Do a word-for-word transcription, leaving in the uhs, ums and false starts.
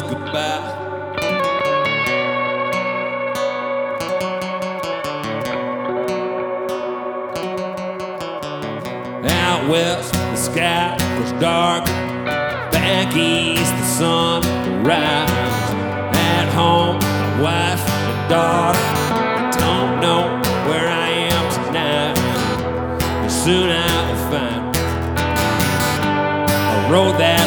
goodbye. Out west, the sky was dark. Back east, the sun will rise. At home, my wife and daughter. I don't know where I am tonight, but soon I will find a road that